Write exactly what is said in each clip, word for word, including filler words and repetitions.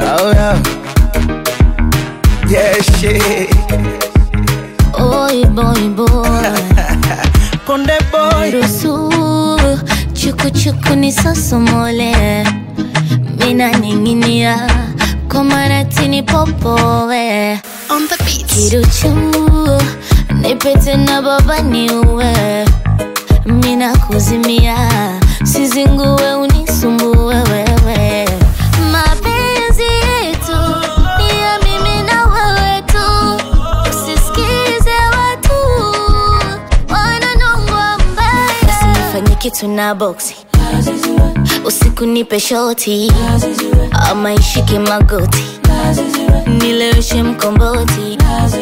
Oh yeah. Yeah, shit. Oi boy boy. Konde boy. Rusu chuku chuku ni sosomole. Mina ninginia komaratini popowe. On the beat. Kiruchu nipete na baba niuwe. Mina kuzimia sizinguwe unisumbue wewe. Mapenzi yetu ni ya mimi na wewe tu. Usisikize watu wananongwa mbaya. Usinifanye kitu na boxi, usiku nipe shoti, ama ishike magoti, nileweshe mkomboti.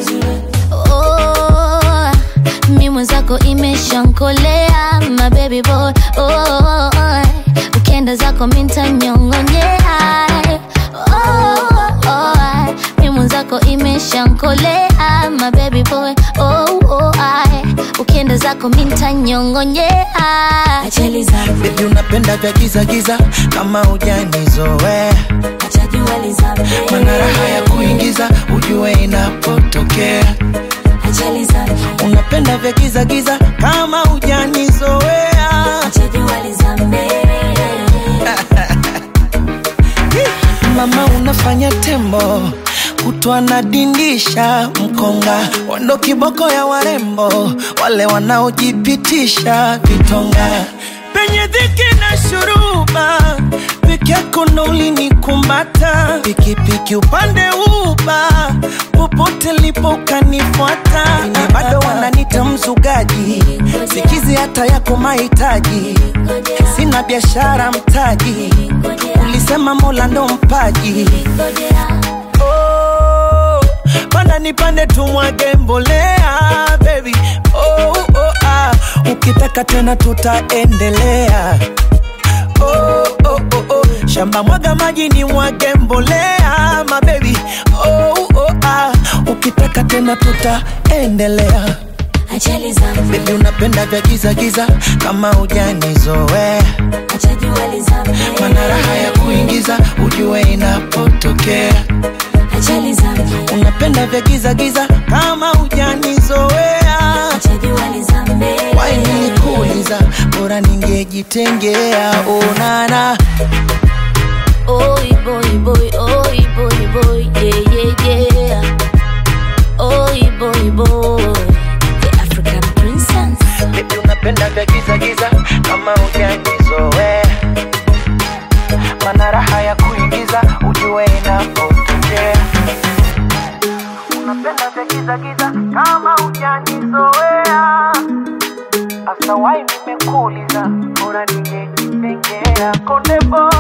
Oh, mi mwenzako imeshankolea, my baby boy. Oh, ukienda zako minta nyongonyea. Oh, oh, mi mwenzako imeshankolea, my baby boy. Oh, oh, ukienda zako minta nyongonyea. Achali zangu Baby unapenda vya giza giza kama hujanizoea. acha jua lizame. Mana raha ya kuingiza ujue inapotokea. Achali zangu Unapenda vya giza giza kama hujanizoea. acha jua lizame. Mama unafanya tembo kutwa na dindisha mkonga, wando kiboko ya warembo wale wanaojipitisha vitonga. Penye dhiki na shuruba peke yako ndo ulinikumbata. Pikipiki upande uba popote lipo kanifuata. Ini bado wananita mzugaji, sikizi hata yako mahitaji. Sina biashara mtaji, ulisema Mola ndo mpaji. Oh, panda nipande tumwage mbolea baby. Oh, oh, ah, ukitaka tena tutaendelea. Oh, oh, oh, oh, shamba mwaga maji ni mwage mbolea my baby. Oh, oh, ah, ukitaka tena tutaendelea. Achali zangu Baby unapenda vya giza giza kama hujanizoea. acha jua lizame. Mana raha ya kuingiza ujue inapotokea. Achali zangu Unapenda vya giza giza kama hujanizoea. acha jua lizame. Why nilikuuliza bora ningejitengea. Oh nana. Oi boy boy, oi boy boy, yeah yeah yeah. Oi boy boy, the African princess. Baby unapenda vya giza giza kama hujanizoea. Mana raha ya kuingiza ujue inapotokea. Unapenda vya giza giza kama hujanizoea. Asa why nimekuuliza bora ningejitengea. Konde boy.